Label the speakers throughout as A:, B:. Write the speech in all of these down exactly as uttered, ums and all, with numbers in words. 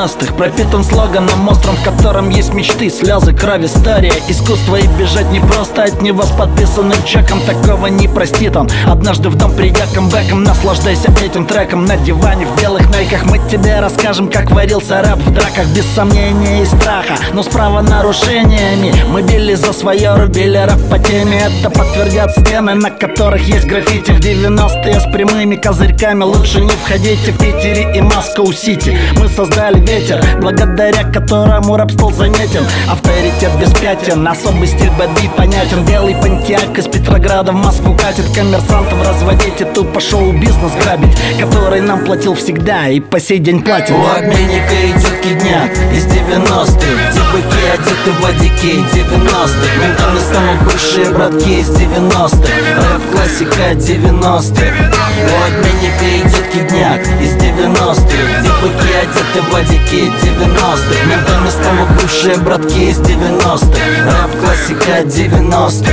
A: девяностых. Пропитан слоганом острым, в котором есть мечты, слезы, крови, история, искусство. И бежать не просто от него с подписанным чеком. Такого не простит он. Однажды в дом придя камбэком, наслаждайся этим треком. На диване в белых найках мы тебе расскажем, как варился рэп в драках. Без сомнения и страха, но с правонарушениями. Мы били за свое, рубили рэп по теме. Это подтвердят стены, на которых есть граффити. В девяностые с прямыми козырьками лучше не входите. В Питере и Москоу-Сити мы создали ветер, благодаря которому рэп стал заметен. Авторитет беспятен, особый стиль бэби понятен. Белый понтиак из Петрограда в Москву катит. Коммерсантов разводить и тупо шоу-бизнес грабить, который нам платил всегда и по сей день платит.
B: У обменника идет кидняк из девяностых, где быки одеты в одики девяностых. Ментами станут бывшие братки из девяностых. Рэп-классика девяностых. У обменника идет кидняк из девяностых, где быки одеты в одики девяностых. Ментами станут бывшие братки из девяностых. Рэп-классика девяностых.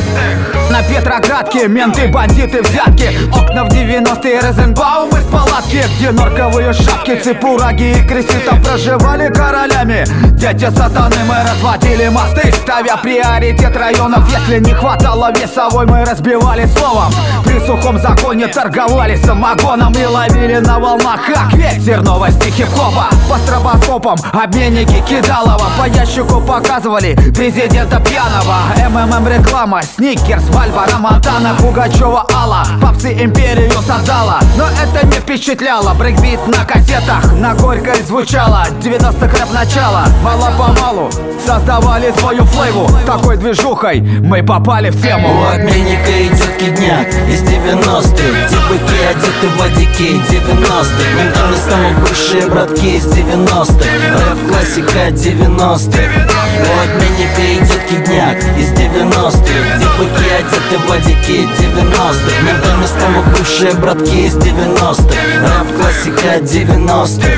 C: На Петроградке менты, бандиты, взятки. Окна в девяностые, Розенбаум из палатки, где норковые шапки, цепураги и кресты там проживали королями. Дети сатаны, мы разводили мосты, ставя приоритет районов. Если не хватало весовой, мы разбивали словом. При сухом законе торговали самогоном и ловили на волнах, как ветер, новости хип-хопа. По стробоскопам обменники Кидалова, по ящику показывали президента пьяного. МММ реклама, Сникерс, Мальборо, Монтана, Пугачева, Алла. Попсы империю создала, но это не впечатляло. Брейкбит на кассетах, на Горькой звучало. девяностых рэп начало, мало-помалу создавали свою флейву. С такой движухой мы попали в тему.
B: У обменника идет кидняк из девяностых, где быки одеты в одики девяностых. Ментами станут бывшие братки из девяностых. Рэп-классика девяностых. У обменника идет кидняк из девяностых, где быки одеты в одики девяностых. Ментами станут бывшие братки из девяностых. Рэп-классика девяностых.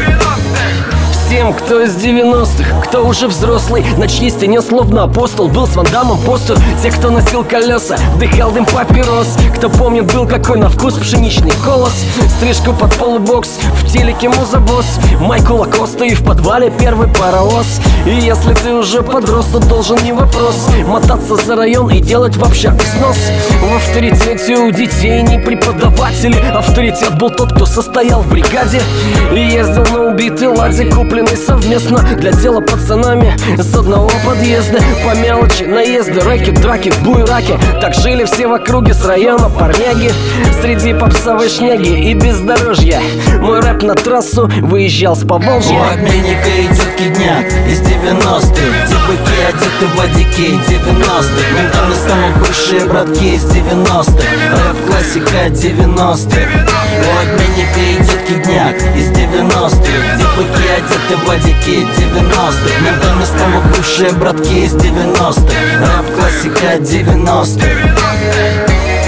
D: Всем, кто из девяностых, кто уже взрослый, на чьей стене словно апостол был с Ван Даммом постер. Те, кто носил колеса, вдыхал дым папирос, кто помнит, был какой на вкус пшеничный колос. Стрижку под полубокс, в телеке музабосс, майку Лакоста и в подвале первый паровоз. И если ты уже подрос, то должен не вопрос мотаться за район и делать в общак снос. В авторитете у детей не преподаватели. Авторитет был тот, кто состоял в бригаде и ездил на убитый ладе, купленный совместно для дела пацанами с одного подъезда. По мелочи, наезды, рэки, драки, буйраки. Так жили все в округе с района парняги. Среди попсовой шняги и бездорожья мой рэп на трассу выезжал с Поволжья.
B: У обменника идет кидняк из девяностых, где быки одеты в одики девяностых. Ментами станут бывшие братки из девяностых. Рэп-классика девяностых. У обменника идет кидняк из девяностых, где быки одеты в одики девяностых. Ментами станут бывшие братки из девяностых. Рэп-классика девяностых.